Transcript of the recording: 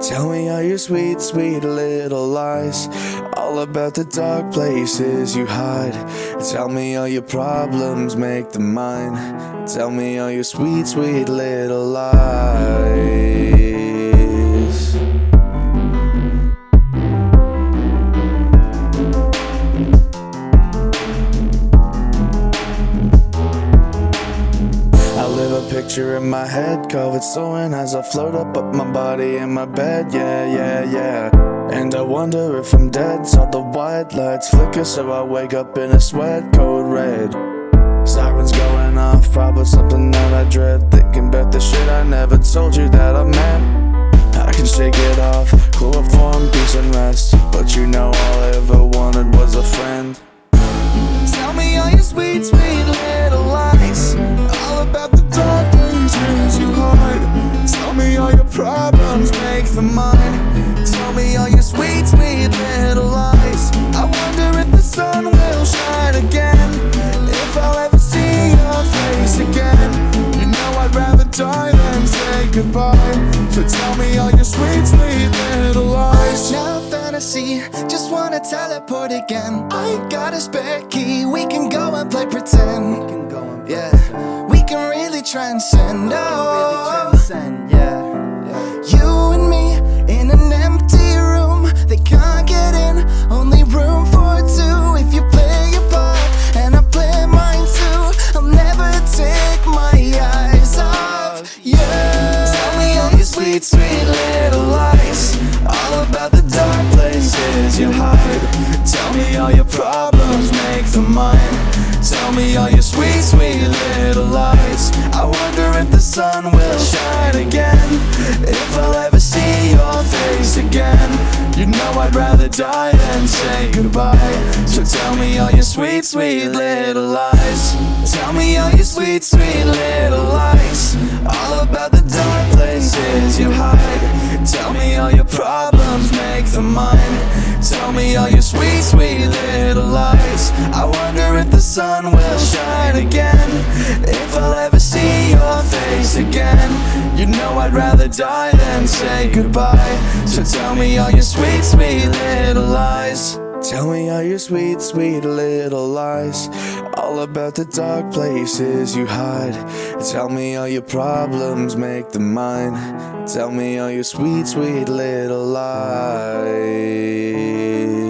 Tell me all your sweet, sweet little lies, all about the dark places you hide. Tell me all your problems, make them mine. Tell me all your sweet, sweet little lies. I live a picture in my head, COVID soaring as I float up my body in my bed, yeah. And I wonder if I'm dead, saw the white lights flicker, so I wake up in a sweat, code red. Sirens going off, probably something that I dread, thinking about the shit I never told you that I meant. I can shake it off, chloroform, peace and rest, but you know all I ever wanted was a friend. Tell me all your sweet, sweet little lies, all about the dark places you hide. Tell me all your problems, make them mine. Tell me all your sweet, sweet little lies. I wonder if the sun will shine again, if I'll ever see your face again. You know I'd rather die than say goodbye, so tell me all your sweet, sweet little lies. Now fantasy, just wanna teleport again. I got a spare key, we can go and play pretend. Yeah, we can really transcend. You and me in an empty room, they can't get in, only room for two. If you play your part and I play mine too, I'll never take my eyes off you. Tell me all your sweet, sweet little lies, all about the dark places you hide. Tell me all your problems, make them mine. Tell me all your sweet, sweet little lies. I wonder if the sun will shine again, if I'll ever see your face again. You know I'd rather die than say goodbye, so tell me all your sweet, sweet little lies. Tell me all your sweet, sweet little lies, all about the dark places you hide. Tell me all your problems, make them mine. Tell me all your sweet, sweet little lies. I wonder if the sun will shine again, if I'll ever see your face again. You know I'd rather die than say goodbye, so tell me all your sweet, sweet little lies. Tell me all your sweet, sweet little lies, all about the dark places you hide. Tell me all your problems, make them mine. Tell me all your sweet, sweet little lies.